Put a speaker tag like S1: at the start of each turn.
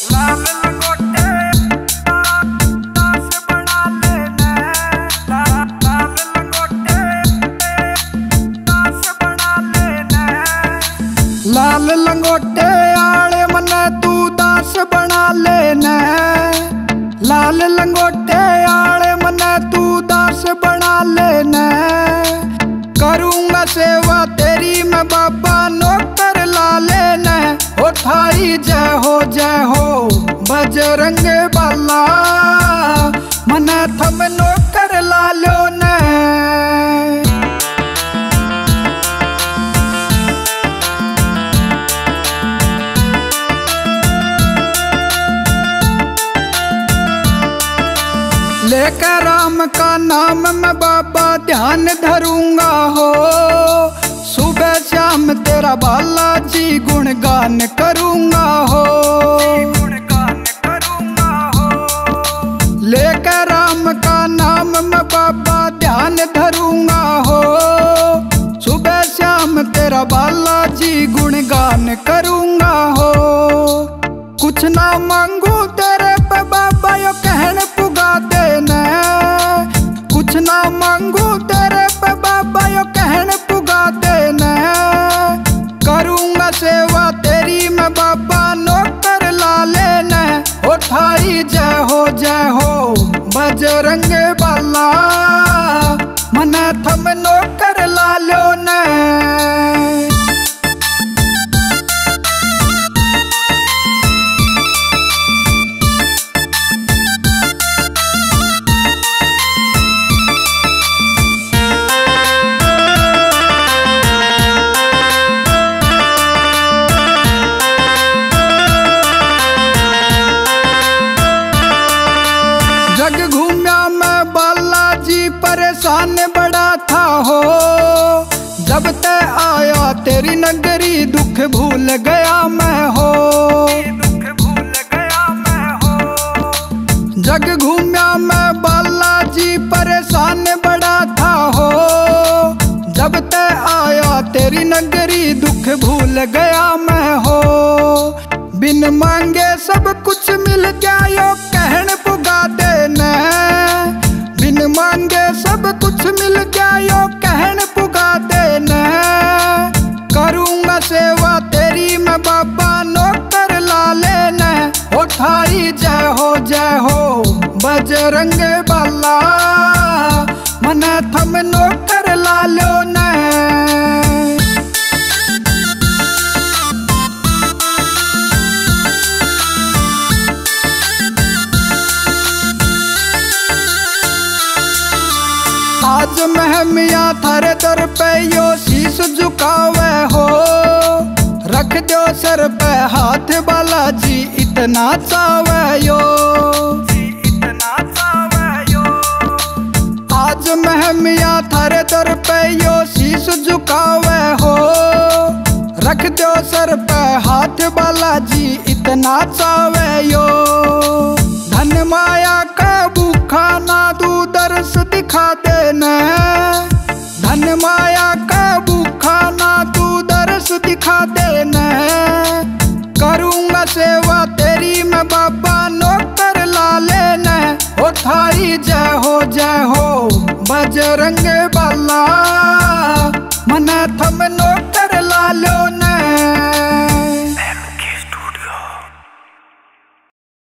S1: लाल लंगोटे दास बना लेने, लाल लंगोटे दास बना लेने। लाल लंगोटे आले मने तू दास बना लेने, लाल लंगोटे आले मने तू दास बना लेने। करूंगा सेवा तेरी मैं बाबा नौकर ला लेने। ओ थारी जय हो बजरंग बाला, मने थम नौकर ला लो ने। लेकर राम का नाम मैं बाबा ध्यान धरूंगा हो। सुबह शाम तेरा बालाजी गुणगान करूंगा हो। लेकर राम का नाम मैं बाबा ध्यान धरूंगा हो। सुबह शाम तेरा बालाजी गुणगान करूंगा हो। कुछ ना मांगू तेरे पे बाबा यो कहन पुगा देने। कुछ ना मांगू तेरे पे बाबा यो कहन पुगा देने। करूंगा सेवा तेरी मैं बाबा नौकर ला लेने। ओ थारी जय हो बजरंग बाला, मने थम नौकर ला लो ने। जग घूमया मैं बालाजी परेशान बड़ा था हो। जब ते आया तेरी नगरी दुख भूल गया मैं हो। जग घूमया मैं बालाजी परेशान बड़ा था हो। जब ते आया तेरी नगरी दुख भूल गया मैं हो। बिन मांगे सब कुछ मिल गया यो कहन पुगा देने। बिन मांगे सब कुछ मिल गया यो कहन पुगा देने। करूंगा सेवा तेरी मैं बाबा नौकर ला लेने। ओ थारी जय हो बजरंग बाला, मने थम नौकर ला लो ने। आज महमिया थारे दर पे यो शीश झुकावे हो। रख दो सर पे हाथ बालाजी इतना चावे यो। आज महमिया थारे दर पे यो शीश झुकावे हो। रख दो सर पे हाथ बालाजी इतना चावे यो। धन माया का भूखा ना तू दर्श दिखा देने। धन माया का भूखा ना तू दर्श दिखा देने। करूंगा सेवा तेरी मैं बाबा नौकर ला लेने। ओ थारी जय हो बजरंग बाला, मने थम नौकर ला लो ने।